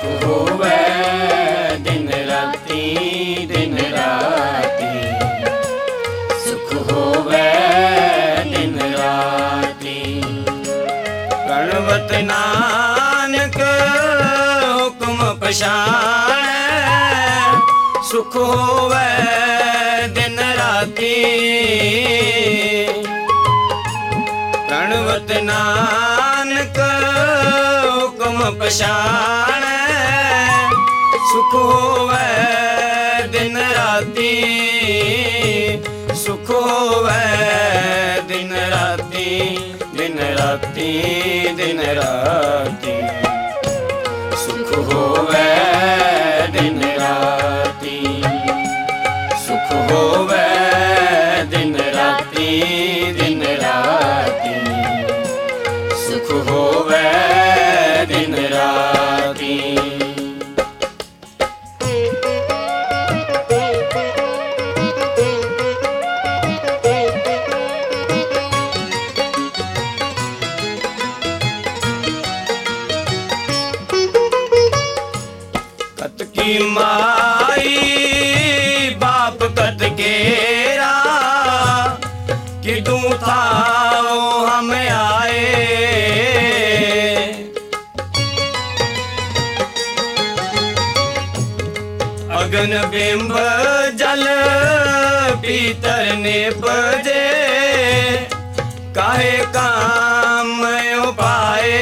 होवे दिन राती, दिन राती सुख होवे दिन राती। प्रणवत नानक हुक्म पछाणै, सुख होवे दिन राती। प्रणवत नानक हुक्म पछाणै, सुख होवे दिन राती। सुख होवे दिन राती, दिन राती, दिन राती सुख होवे दिन राती। सुख होवे दिन राती, दिन राती सुख होवे दिन राती। कत की माई बाप कत केरा, किदू था वो हम आए। अगन बिंब जल पीतर निपजे, काहे काम उपाए।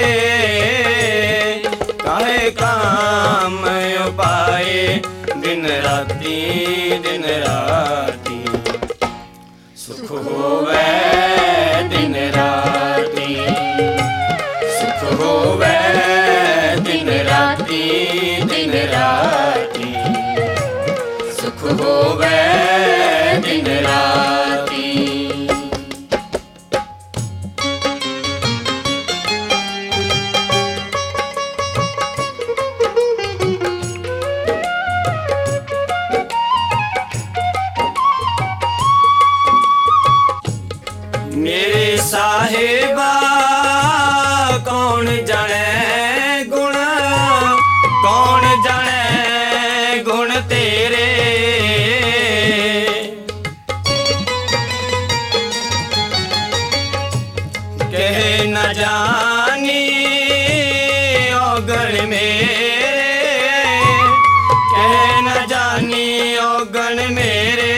काहे काम उपाए दिन राती, दिन राती सुख होवे दिन राती। सुख होवे दिन राती, दिन राती सुख होवे दिन राती। मेरे साहिबा कौन जाने गुण, कौन जाने गुण तेरे। कह न जानी औगण मेरे, कह न जानी औगण मेरे।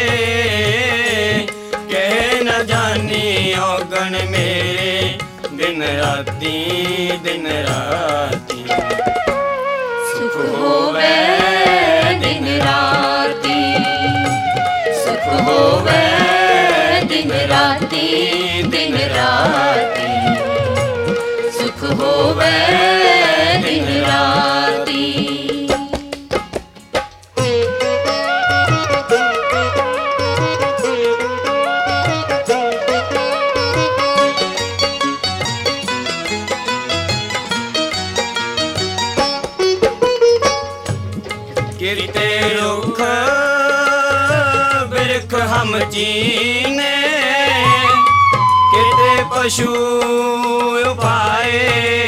कह न जानी औगण मेरे दिन राती, दिन राती सुख होवे दिन राती। सुख होवे दिन राती, दिन राती सुख होवे दिन राती। किरते रुख बिरख हम जीने, किरते पशु उपाए।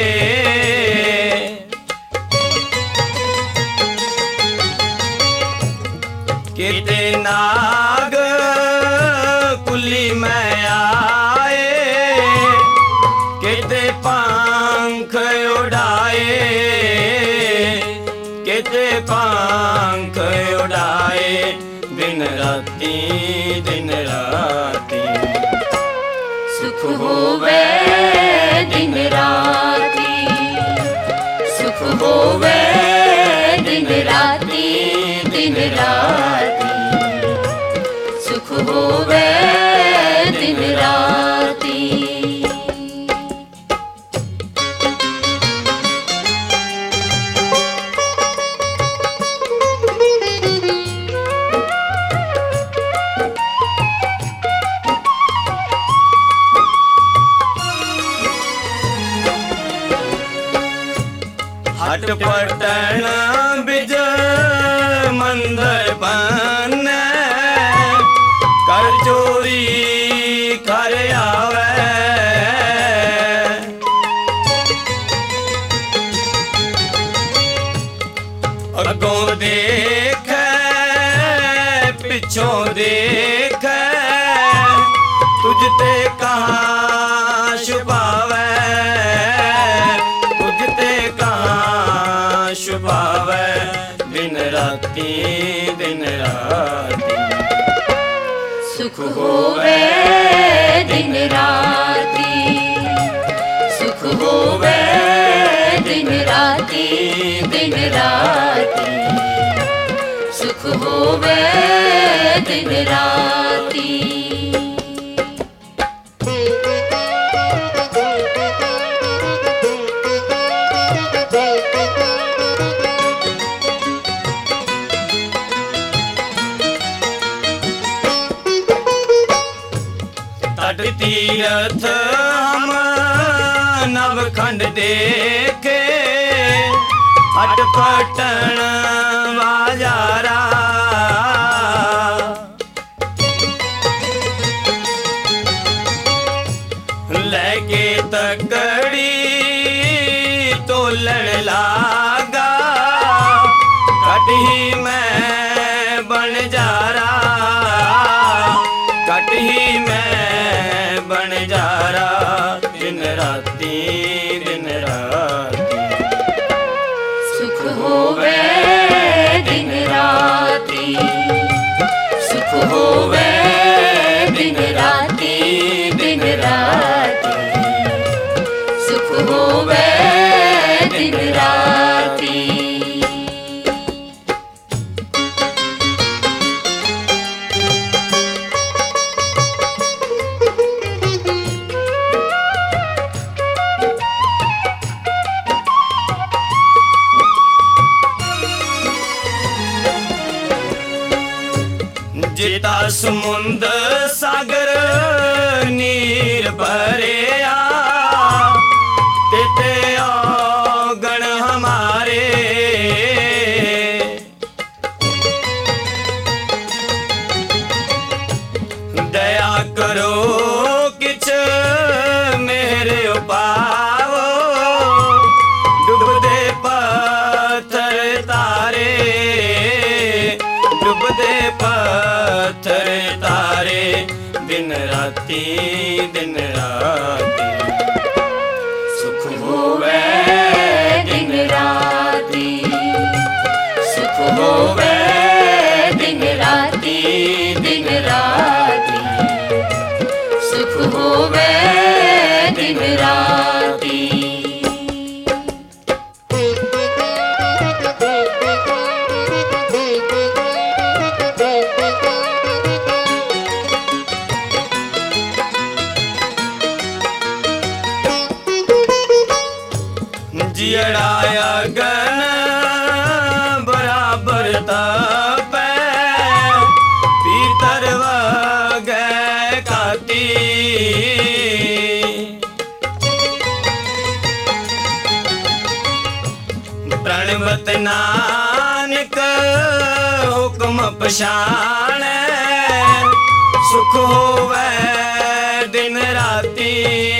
किरते नाग कुली में आए, किरते पंख उड़ाए। किरते पंख उड़ाए दिन राती, दिन राती सुख होवे दिन राती। सुख होवे दिन राती, दिन राती सुख होवे दिन राती। हट पटन बिज मंदर बन, कर चोरी कर आवे। अगों देख पिछों देख तुझ ते कहाँ छुपावे, तुझ ते कहाँ छुपावे दिन राती दिन राती। सुख होवे दिन राती, सुख होवे दिन राती दिन राती, सुख होवे दिन राती। तट तीरथ हम नवखंड देखे, अटपटन बाजारा लेके तकड़ी तोलन लागा, कट ही मैं बन जा रहा, कट ही मैं बन जा रहा दिन राती दिन राती। सुख होवे दिन राती, सुख होवे दिन राती दिन राती, सुख होवे दिन राती। जिता समुंद सागर नीर भरिया, तेते गण हमारे दया करो किछ मेरे पावो, डुबदे पत्थर तारे, डुबदे पत्थर तारे दिन राती दिन राती। सुख होवे दिन राती, सुख होवे दिन राती दिन राती, सुख होवे दिन राती। जियड़ाया गन बराबर तपै, भीतर गए काती प्रणवत नानक हुक्म पछाण, सुख होवे दिन राती,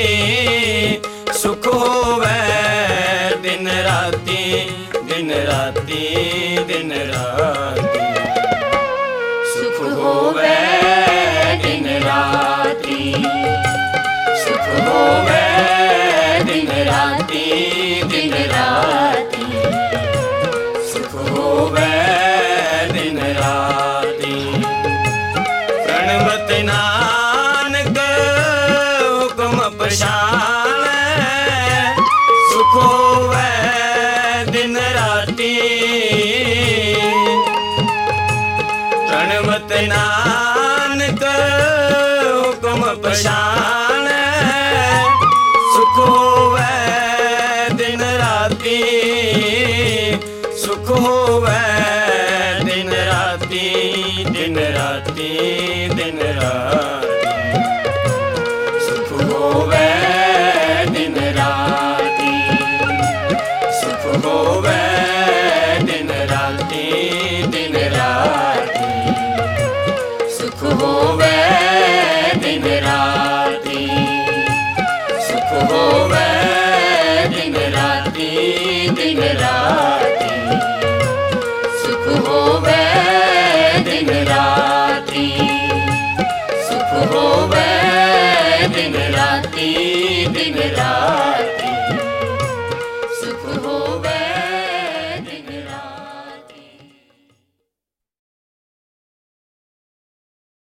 सुख होवे दिन राती दिन राती दिन राती। सुख होवे दिन राती, सुख होवे दिन राती दिन राती, सुख होवे दिन राती। प्रणवत नानक हुक्म पछाण, सुख होवे दिन राती। प्रणवत नानक हुक्म पछाण, सुख होवे दिन राती, सुख होवे दिन राती दिन राती दिन राती। सुख होवे दिन राती, सुख होवे दिन राती दिन राती, सुख होवे दिन राती, सुख होवे दिन राती दिन राती, दिन राती।